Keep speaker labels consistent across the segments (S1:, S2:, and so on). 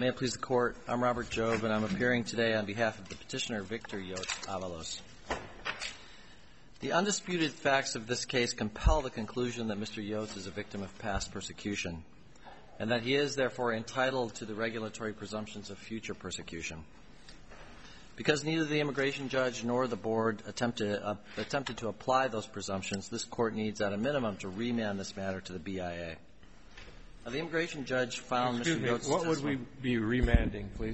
S1: May it please the Court, I'm Robert Jobe, and I'm appearing today on behalf of the petitioner Victor Yotes-Avalos. The undisputed facts of this case compel the conclusion that Mr. Yotes is a victim of past persecution, and that he is, therefore, entitled to the regulatory presumptions of future persecution. Because neither the immigration judge nor the board attempted to apply those presumptions, this Court needs, at a minimum, to remand this matter to the BIA. Now, the immigration judge found Mr. Yotes'
S2: What would we be remanding, please?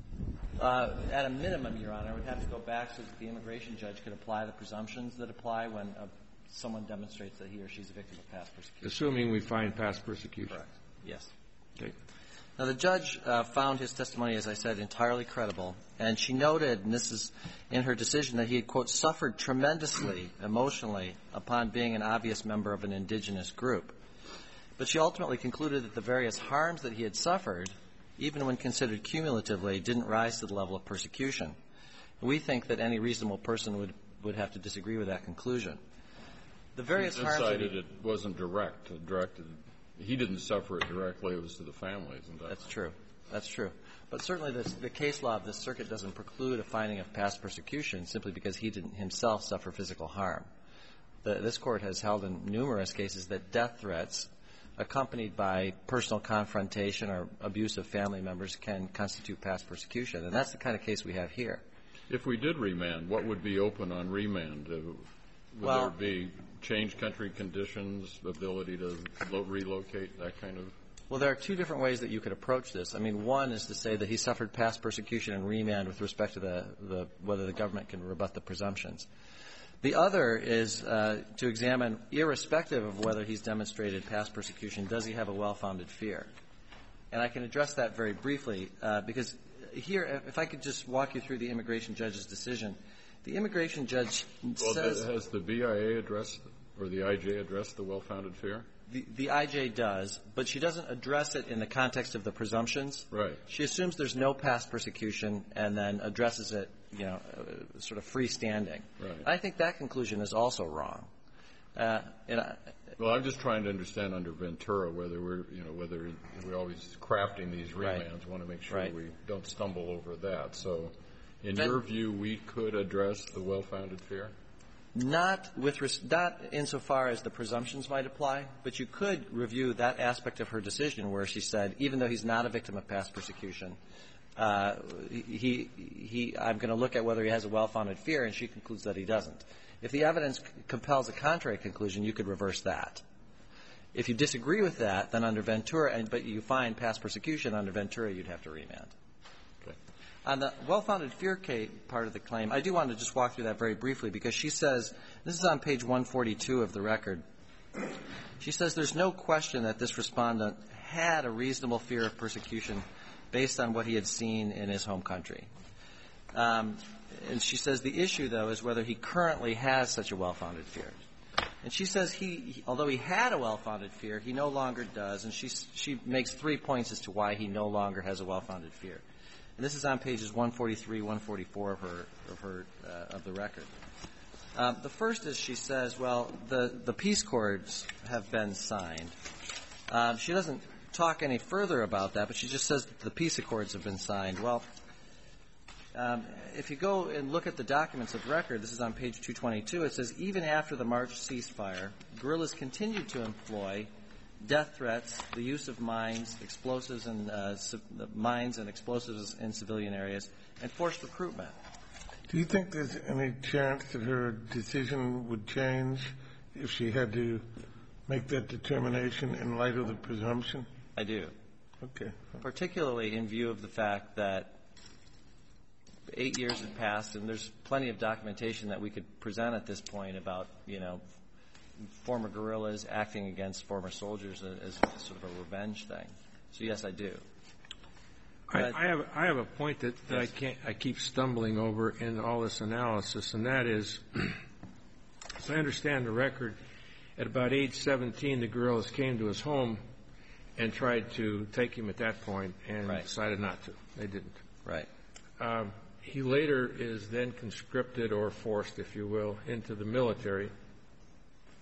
S1: At a minimum, Your Honor, it would have to go back so that the immigration judge could apply the presumptions that apply when someone demonstrates that he or she is a victim of past persecution.
S2: Assuming we find past persecution.
S1: Correct. Yes.
S2: Okay.
S1: Now, the judge found his testimony, as I said, entirely credible, and she noted, and this is in her decision, that he had, quote, suffered tremendously emotionally upon being an obvious member of an indigenous group. But she ultimately concluded that the various harms that he had suffered, even when considered cumulatively, didn't rise to the level of persecution. We think that any reasonable person would have to disagree with that conclusion. The various harms
S3: decided it wasn't directed. He didn't suffer it directly. It was to the family, isn't that?
S1: That's true. That's true. But certainly the case law of this circuit doesn't preclude a finding of past persecution simply because he didn't himself suffer physical harm. This Court has held in numerous cases that death threats accompanied by personal confrontation or abuse of family members can constitute past persecution. And that's the kind of case we have here.
S3: If we did remand, what would be open on remand? Would there be changed country conditions, ability to relocate, that kind of?
S1: Well, there are two different ways that you could approach this. I mean, one is to say that he suffered past persecution and remand with respect to whether the government can rebut the presumptions. The other is to examine, irrespective of whether he's demonstrated past persecution, does he have a well-founded fear? And I can address that very briefly because here, if I could just walk you through the immigration judge's decision. The immigration judge says...
S3: Has the BIA addressed, or the IJ addressed the well-founded fear?
S1: The IJ does, but she doesn't address it in the context of the presumptions.
S3: Right.
S1: She assumes there's no past persecution and then addresses it, you know, sort of freestanding.
S3: Right.
S1: I think that conclusion is also wrong.
S3: Well, I'm just trying to understand under Ventura whether we're always crafting these remands.
S1: Right.
S3: Want to make sure
S1: Right.
S3: we don't stumble over that. So, in your view, we could address the well-founded fear?
S1: Not insofar as the presumptions might apply, but you could review that aspect of her decision where she said, even though he's not a victim of past persecution, I'm going to look at whether he has a well-founded fear, and she concludes that he doesn't. If the evidence compels a contrary conclusion, you could reverse that. If you disagree with that, then under Ventura, but you find past persecution under Ventura, you'd have to remand.
S3: Okay.
S1: On the well-founded fear part of the claim, I do want to just walk through that very briefly because she says, this is on page 142 of the record, she says there's no question that this respondent had a reasonable fear of persecution based on what he had seen in his home country. And she says the issue, though, is whether he currently has such a well-founded fear. And she says although he had a well-founded fear, he no longer does, and she makes 3 points as to why he no longer has a well-founded fear. And this is on pages 143, 144 of the record. The first is she says, well, the peace accords have been signed. She doesn't talk any further about that, but she just says that the peace accords have been signed. Well, if you go and look at the documents of record, this is on page 222, it says, even after the March ceasefire, guerrillas continued to employ death threats, the use of mines, explosives and mines and explosives in civilian areas, and forced recruitment.
S4: Do you think there's any chance that her decision would change if she had to make that determination in light of the presumption?
S1: I do.
S4: Okay.
S1: Particularly in view of the fact that 8 years have passed, and there's plenty of documentation that we could present at this point about, former guerrillas acting against former soldiers as sort of a revenge thing. So, yes, I do.
S2: I have a point that I keep stumbling over in all this analysis, and that is, as I understand the record, at about age 17, the guerrillas came to his home and tried to take him at that point and decided not to. They didn't.
S1: Right.
S2: He later is then conscripted or forced, if you will, into the military.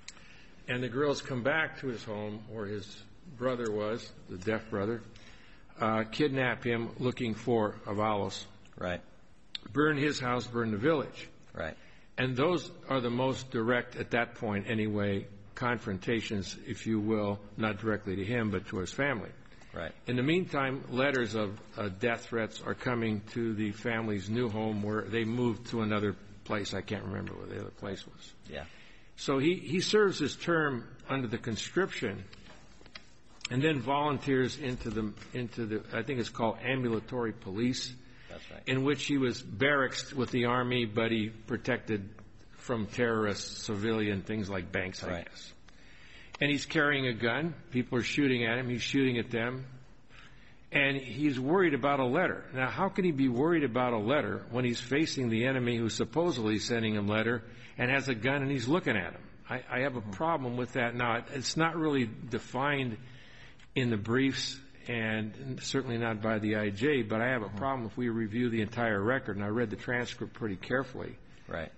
S2: And the guerrillas come back to his home where his brother was, the deaf brother, kidnap him looking for Avalos,
S1: Right.
S2: burn his house, burn the village.
S1: Right.
S2: And those are the most direct, at that point anyway, confrontations, if you will, not directly to him, but to his family.
S1: Right.
S2: In the meantime, letters of death threats are coming to the family's new home where they moved to another place. I can't remember what the other place was.
S1: Yeah.
S2: So he serves his term under the conscription and then volunteers into the I think it's called ambulatory police.
S1: That's right.
S2: In which he was barracks with the Army, but he protected from terrorists, civilian things like banks, I guess. And he's carrying a gun. People are shooting at him. He's shooting at them. And he's worried about a letter. Now, how can he be worried about a letter when he's facing the enemy who's supposedly sending him a letter and has a gun and he's looking at him? I have a problem with that. Now, it's not really defined in the briefs and certainly not by the IJ, but I have a problem if we review the entire record, and I read the transcript pretty carefully.
S1: Right.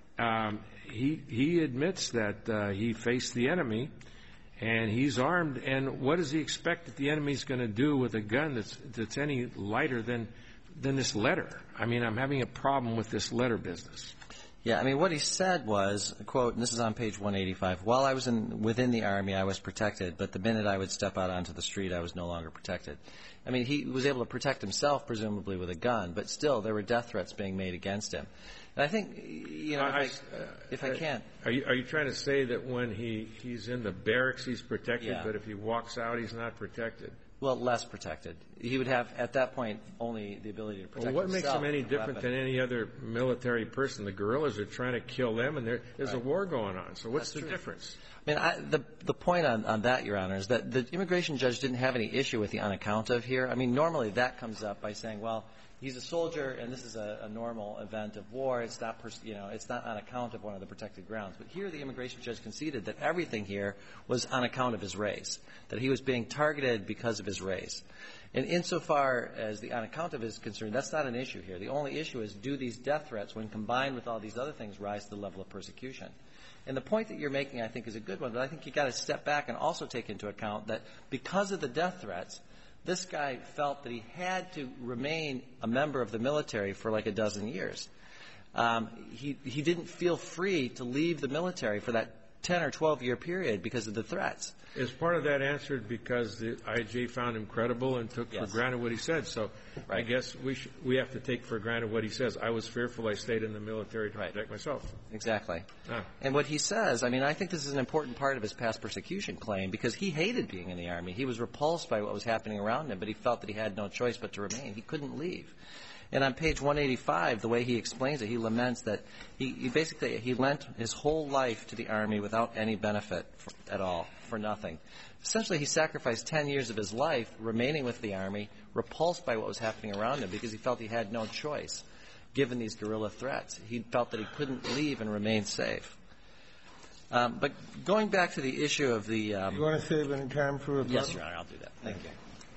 S2: He admits that he faced the enemy, and he's armed, and what does he expect that the enemy's going to do with a gun that's any lighter than this letter? I mean, I'm having a problem with this letter business.
S1: Yeah, I mean, what he said was, quote, and this is on page 185, while I was within the Army, I was protected, but the minute I would step out onto the street, I was no longer protected. I mean, he was able to protect himself, presumably, with a gun, but still, there were death threats being made against him. And I think, you know, if I can.
S2: Are you trying to say that when he's in the barracks, he's protected,
S1: Yeah.
S2: but if he walks out, he's not protected?
S1: Well, less protected. He would have, at that point, only the ability to protect himself.
S2: Well, what makes him any
S1: with a
S2: different
S1: weapon.
S2: than any other military person? The guerrillas are trying to kill them, and there's a war going on. So what's the difference?
S1: I mean, the point on that, Your Honor, is that the immigration judge didn't have any issue with the on account of here. I mean, normally that comes up by saying, well, he's a soldier, and this is a normal event of war. It's not, it's not on account of one of the protected grounds. But here, the immigration judge conceded that everything here was on account of his race, that he was being targeted because of his race. And insofar as the on account of is concerned, that's not an issue here. The only issue is, do these death threats, when combined with all these other things, rise to the level of persecution? And the point that you're making, I think, is a good one. But I think you've got to step back and also take into account that because of the death threats, this guy felt that he had to remain a member of the military for like a dozen years. He didn't feel free to leave the military for that 10 or 12-year period because of the threats.
S2: Is part of that answered because the IJ found him credible and took for granted what he said? So I guess we have to take for granted what he says. I was fearful. I stayed in the military to protect myself.
S1: Exactly. And what he says, I mean, I think this is an important part of his past persecution claim because he hated being in the Army. He was repulsed by what was happening around him, but he felt that he had no choice but to remain. He couldn't leave. And on page 185, the way he explains it, he laments that he basically lent his whole life to the Army without any benefit at all, for nothing. Essentially, he sacrificed 10 years of his life remaining with the Army, repulsed by what was happening around him because he felt he had no choice, given these guerrilla threats. He felt that he couldn't leave and remain safe. But going back to the issue of the... you
S4: want to save any time for rebuttal?
S1: Yes, Your Honor, I'll do that. Thank you.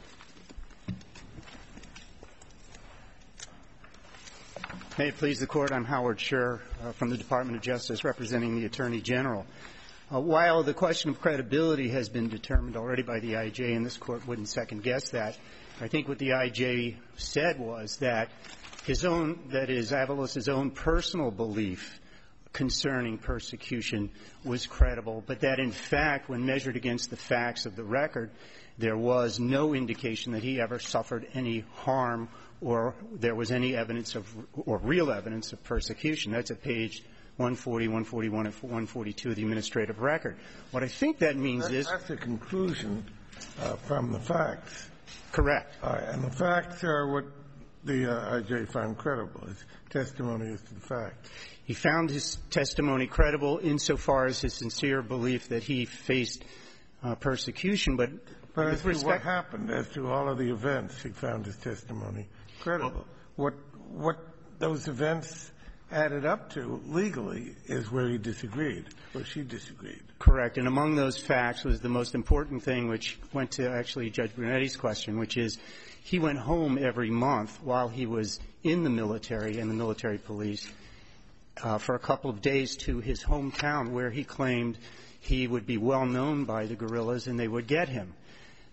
S5: May it please the Court, I'm Howard Scher from the Department of Justice representing the Attorney General. While the question of credibility has been determined already by the IJ, and this Court wouldn't second-guess that, I think what the IJ said was that Avalos' own personal belief concerning persecution was credible, but that, in fact, when measured against the facts of the record, there was no indication that he ever suffered any harm or there was any evidence of or real evidence of persecution. That's at page 140, 141, and 142 of the administrative record. What I think that means is...
S4: That's the conclusion from the facts.
S5: Correct.
S4: All right. And the facts are what the IJ found credible. His testimony is to the facts.
S5: He found his testimony credible insofar as his sincere belief that he faced persecution, but
S4: as to what happened, as to all of the events, he found his testimony credible. What those events added up to legally is where he disagreed, where she disagreed.
S5: Correct. And among those facts was the most important thing, which went to actually Judge Brunetti's question, which is he went home every month while he was in the military and the military police for a couple of days to his hometown, where he claimed he would be well known by the guerrillas and they would get him.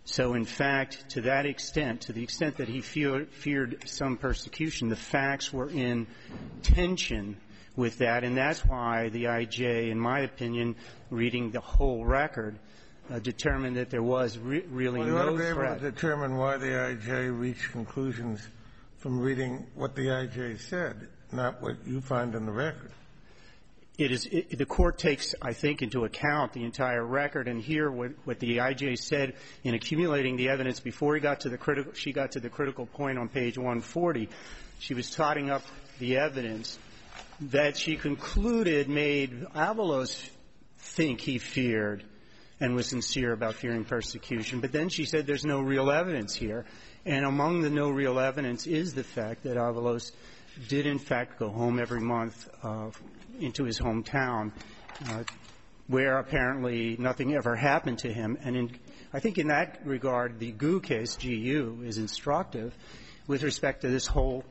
S5: So, in fact, to that extent, to the extent that he feared some persecution, the facts were in tension with that, and that's why the I.J., in my opinion, reading the whole record, determined that there was really no threat.
S4: Well, you ought to be able to determine why the I.J. reached conclusions from reading what the I.J. said, not what you find in the record.
S5: It is the Court takes, I think, into account the entire record, and here what the I.J. said in accumulating the evidence before she got to the critical point on page 140. She was totting up the evidence that she concluded made Avalos think he feared and was sincere about fearing persecution. But then she said there's no real evidence here. And among the no real evidence is the fact that Avalos did, in fact, go home every month into his hometown, where apparently nothing ever happened to him. And I think in that regard, the Gu case, G.U., is instructive with respect to this whole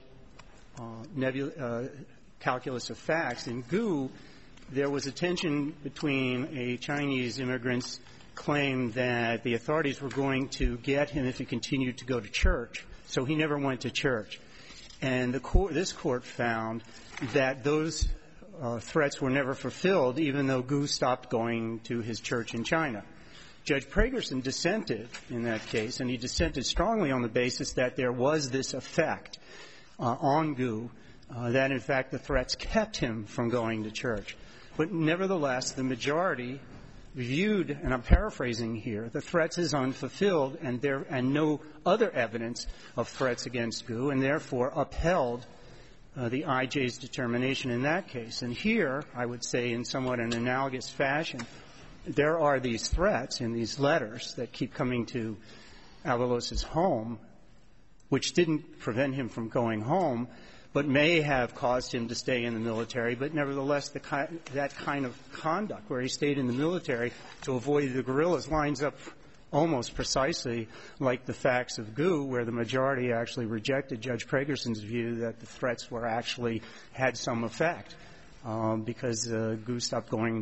S5: calculus of facts. In Gu, there was a tension between a Chinese immigrant's claim that the authorities were going to get him if he continued to go to church, so he never went to church. And this Court found that those threats were never fulfilled, even though Gu stopped going to his church in China. Judge Pragerson dissented in that case, and he dissented strongly on the basis that there was this effect on Gu, that, in fact, the threats kept him from going to church. But nevertheless, the majority viewed, and I'm paraphrasing here, the threats as unfulfilled and no other evidence of threats against Gu, and therefore upheld the I.J.'s determination in that case. And here, I would say in somewhat an analogous fashion, there are these threats in these letters that keep coming to Avalos's home, which didn't prevent him from going home, but may have caused him to stay in the military. But nevertheless, that kind of conduct, where he stayed in the military to avoid the guerrillas, lines up almost precisely like the facts of Gu, where the majority actually rejected Judge Pragerson's view that the threats were actually had some effect, because Gu stopped going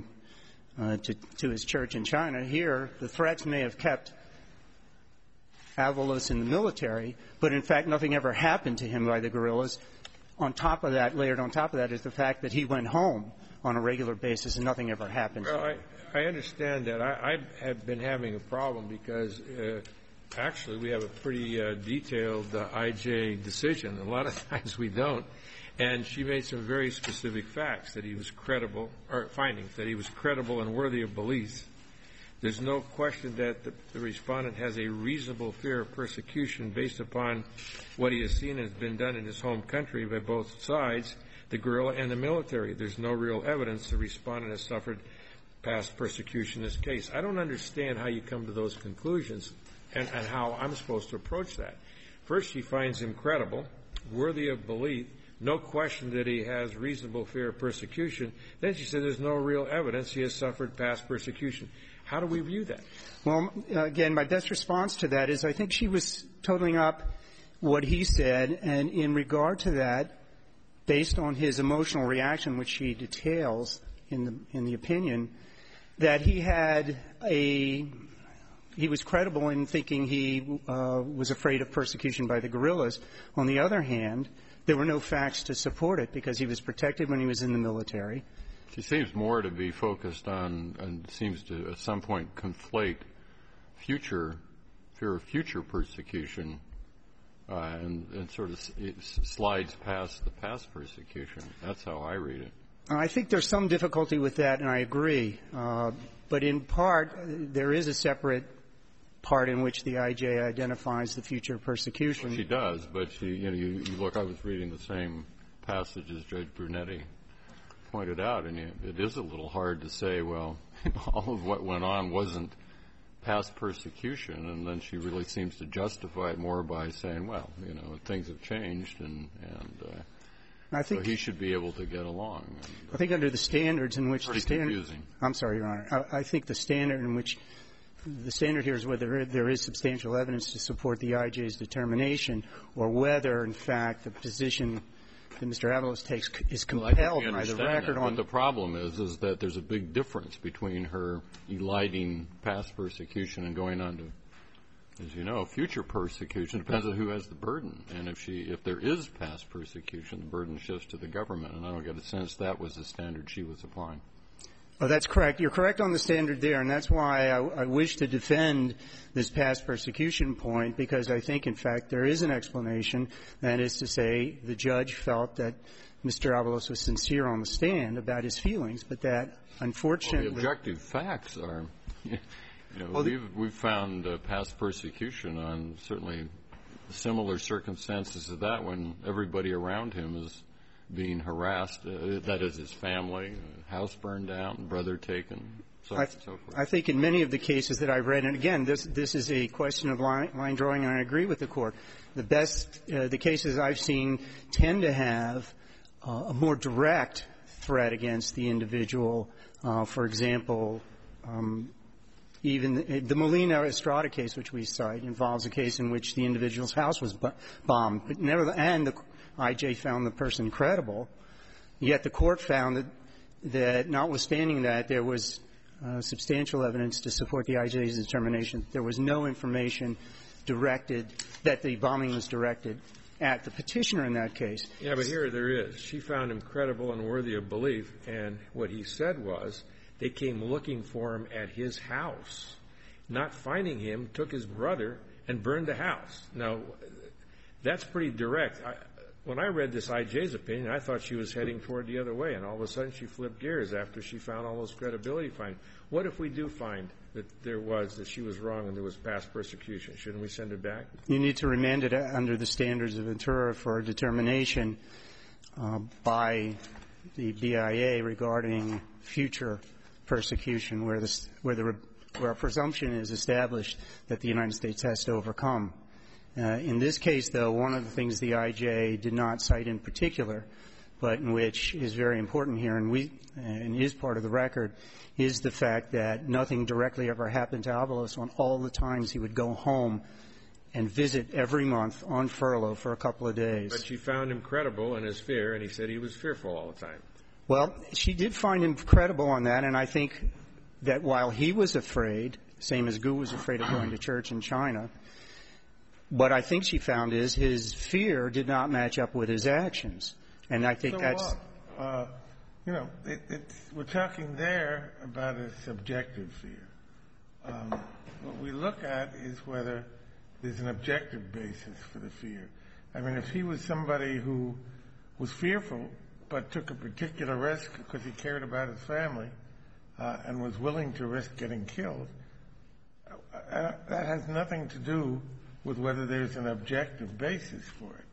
S5: to his church in China. Here, the threats may have kept Avalos in the military, but in fact nothing ever happened to him by the guerrillas. On top of that, layered on top of that, is the fact that he went home on a regular basis and nothing ever happened.
S2: Well, I understand that. I have been having a problem because actually we have a pretty detailed I.J. decision. A lot of times we don't. And she made some very specific facts that he was credible, or findings that he was credible and worthy of belief. There's no question that the respondent has a reasonable fear of persecution based upon what he has seen has been done in his home country by both sides, the guerrilla and the military. There's no real evidence the respondent has suffered past persecution in this case. I don't understand how you come to those conclusions and how I'm supposed to approach that. First, she finds him credible, worthy of belief, no question that he has reasonable fear of persecution. Then she said there's no real evidence he has suffered past persecution. How do we view that?
S5: Well, again, my best response to that is I think she was totaling up what he said, and in regard to that, based on his emotional reaction, which she details in the opinion, that he was credible in thinking he was afraid of persecution by the guerrillas. On the other hand, there were no facts to support it because he was protected when he was in the military.
S3: She seems more to be focused on, and seems to at some point conflate fear of future persecution, and sort of slides past the past persecution. That's how I read it.
S5: I think there's some difficulty with that, and I agree. But in part, there is a separate part in which the I.J. identifies the future persecution.
S3: Well, she does, but you look, I was reading the same passage as Judge Brunetti pointed out, and it is a little hard to say, well, all of what went on wasn't past persecution, and then she really seems to justify it more by saying, well, things have changed, and I think so he should be able to get along.
S5: I think under the standards in which
S3: the standard... confusing.
S5: I'm sorry, Your Honor. I think the standard in which the standard here is whether there is substantial evidence to support the I.J.'s determination or whether, in fact, the position that Mr. Avalos takes is compelled by the record on...
S3: But the problem is that there's a big difference between her eliding past persecution and going on to as you know, future persecution depends on who has the burden. And if there is past persecution, the burden shifts to the government. And I don't get a sense that was the standard she was applying.
S5: Oh, that's correct. You're correct on the standard there, and that's why I wish to defend this past persecution point, because I think, in fact, there is an explanation. That is to say, the judge felt that Mr. Avalos was sincere on the stand about his feelings, but that, unfortunately...
S3: Well, the objective facts are, we've found past persecution on certainly similar circumstances to that when everybody around him is being harassed, that is his family, house burned down, brother taken, so on and so forth.
S5: I think in many of the cases that I've read, and again, this is a question of line drawing, and I agree with the Court, the cases I've seen tend to have a more direct threat against the individual. For example, even the Molina Estrada case, which we cite, involves a case in which the individual's house was bombed. But and the I.J. found the person credible, yet the Court found that notwithstanding that, there was substantial evidence to support the I.J.'s determination. There was no information directed that the bombing was directed at the petitioner in that case.
S2: Yeah, but here there is. She found him credible and worthy of belief, and what he said was they came looking for him at his house. Not finding him, took his brother and burned the house. Now, that's pretty direct. When I read this I.J.'s opinion, I thought she was heading toward the other way, and all of a sudden she flipped gears after she found all those credibility findings. What if we do find that that she was wrong and there was past persecution? Shouldn't we send it back?
S5: You need to remand it under the standards of Ventura for a determination by the BIA regarding future persecution, where a presumption is established that the United States has to overcome. In this case, though, one of the things the I.J. did not cite in particular, but in which is very important here and is part of the record, is the fact that nothing directly ever happened to Avalos on all the times he would go home and visit every month on furlough for a couple of days.
S2: But she found him credible in his fear, and he said he was fearful all the time.
S5: Well, she did find him credible on that, and I think that while he was afraid, same as Gu was afraid of going to church in China, what I think she found is his fear did not match up with his actions. And I think that's...
S4: we're talking there about a subjective fear. What we look at is whether there's an objective basis for the fear. I mean, if he was somebody who was fearful but took a particular risk because he cared about his family and was willing to risk getting killed, that has nothing to do with whether there's an objective basis for it.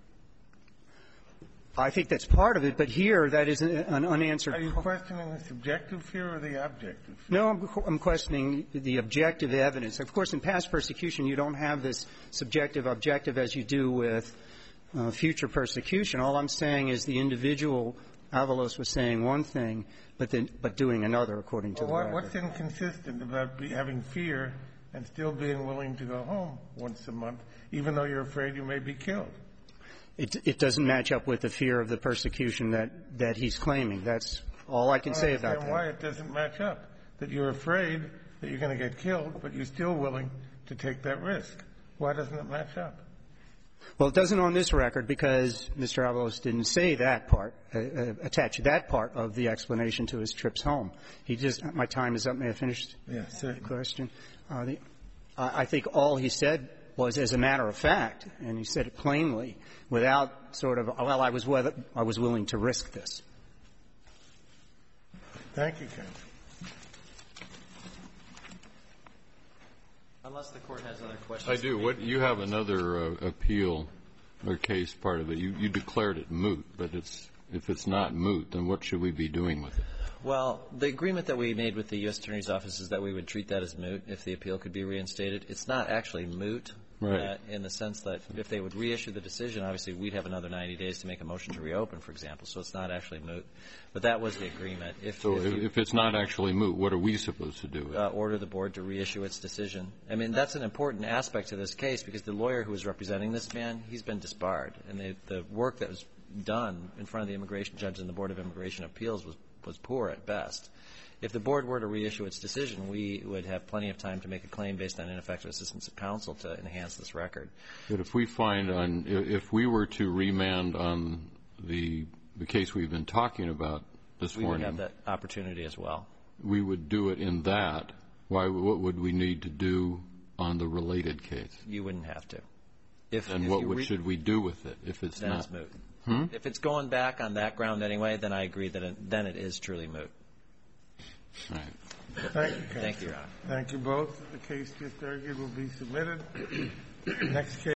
S5: I think that's part of it, but here that is an unanswered...
S4: Are you questioning the subjective fear or the objective fear?
S5: No, I'm questioning the objective evidence. Of course, in past persecution, you don't have this subjective objective as you do with future persecution. All I'm saying is the individual, Avalos, was saying one thing, but doing another, according to the record.
S4: What's inconsistent about having fear and still being willing to go home once a month, even though you're afraid you may be killed?
S5: It doesn't match up with the fear of the persecution that he's claiming. That's all I can say about that.
S4: Why it doesn't match up? That you're afraid that you're going to get killed, but you're still willing to take that risk. Why doesn't it match up?
S5: Well, it doesn't on this record because Mr. Avalos didn't say that part, attach that part of the explanation to his trips home. He just – my time is up. May I finish the question? I think all he said was as a matter of fact, and he said it plainly, without sort of, well, I was willing to risk this.
S4: Thank you, Ken.
S1: Unless the Court has other questions.
S3: I do. You have another appeal or case part of it. You declared it moot, but if it's not moot, then what should we be doing with it?
S1: Well, the agreement that we made with the U.S. Attorney's Office is that we would treat that as moot if the appeal could be reinstated. It's not actually moot.
S3: Right.
S1: In the sense that if they would reissue the decision, obviously we'd have another 90 days to make a motion to reopen, for example. So it's not actually moot. But that was the agreement. If
S3: it's not actually moot, what are we supposed to do?
S1: Order the board to reissue its decision. I mean, that's an important aspect to this case because the lawyer who was representing this man, he's been disbarred. And the work that was done in front of the immigration judge and the Board of Immigration Appeals was poor at best. if the board were to reissue its decision, we would have plenty of time to make a claim based on ineffective assistance of counsel to enhance this record.
S3: But if we find on, if we were to remand on the case we've been talking about this morning,
S1: we would have that opportunity as well.
S3: We would do it in that. What would we need to do on the related case?
S1: You wouldn't have to.
S3: And what should we do with it if it's
S1: then
S3: not?
S1: Then it's moot. If it's going back on that ground anyway, then I agree that then it is truly moot.
S3: All right.
S4: Thank you.
S1: Thank you, Your Honor.
S4: Thank you both. The case just argued will be submitted. Next case.